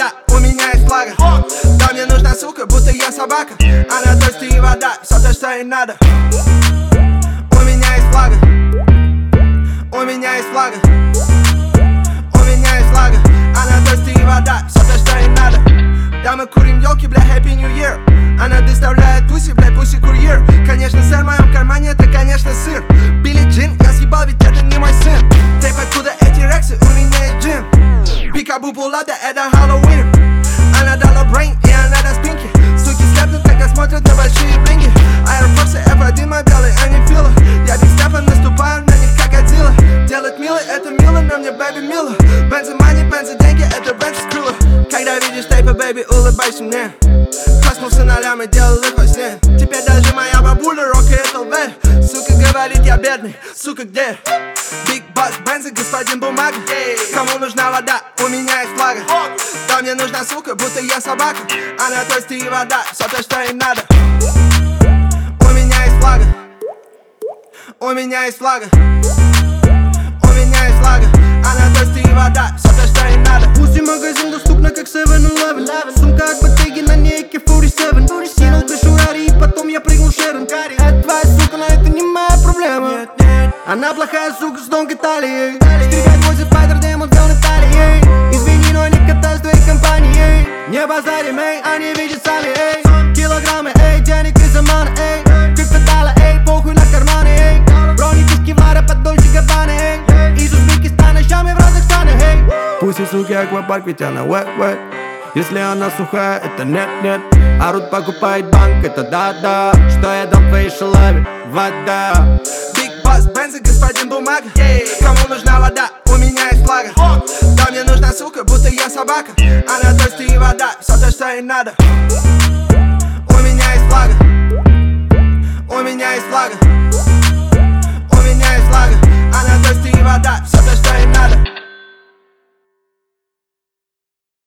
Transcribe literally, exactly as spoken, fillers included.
вода, у меня есть флага. Да мне нужна сука, будто я собака. Она дождь и вода, все то, что ей надо. У меня есть флага. У меня есть флага. У меня есть флага. Она дождь и вода, все то, что ей надо. Да мы курим елки, бля, Happy New Year. Она доставляет пуси, бля, пуси-курьер. Конечно, сыр в моем кармане, это, конечно, сыр. Билли Джин, я съебал, ведь это не мой сын. Тейп, откуда эти рексы, у меня есть джин. Пикабу пулада, это Хэллоуин. Она дала брейн, и она даст пинки. Суки слепнут, когда смотрят на большие блинги. Аэрофорсы эф один, мой белый, они фила. Я Биг Стефан, наступаю на них как Годзилла. Делать мило, это мило, на мне бэби мило. Бензы мани, бензы деньги, это бензы скрыло. Когда видишь тейпы, бэби, улыбайся мне. Коснулся нолями, делал их во сне. Теперь даже моя бабуля рокает эл ви. Сука говорит, я бедный, сука, где? Биг Бас, бензы, господин бумага. Кому нужна вода, у меня есть флага. Да мне нужна сука, будто я собака. Она дождь и вода, все то, что ей надо. У меня есть флага. У меня есть флага. У меня есть флага. Она дождь и вода, все то, что ей надо. Пусть магазин доступна как севен элевен. Сумка от Bottega на ней эй кей сорок семь. Скинул крышу Рари и потом я прыгнул Шерон. Это твоя сука, но это не моя проблема. Она плохая сука с тонкой талией. четыре пять восемь Spider Demon взял на талии. Извини, но не катаюсь в твоей компании. Не базарим, эй, они видят сами, эй. Килограммы, эй, денег из Омана, эй. Криптодала, эй, похуй на карманы, эй. Броники с Кевлара под Дольче Габбана, эй. Из Узбекистана, щами в разных странах, эй. Пусть и суки аквапарк, ведь она wet-wet. Если она сухая, это нет-нет. Арут покупает банк, это да-да. Что я дам твоей шалаве? Вода. Биг Бас, бензы, господин бумага. Кому нужна вода, у меня есть флага. Да мне нужна сука, будто я собака. Она дождь и вода, все то, что ей надо. У меня есть флага. У меня есть флага. У меня есть флага. Она дождь и вода, все то, что ей надо.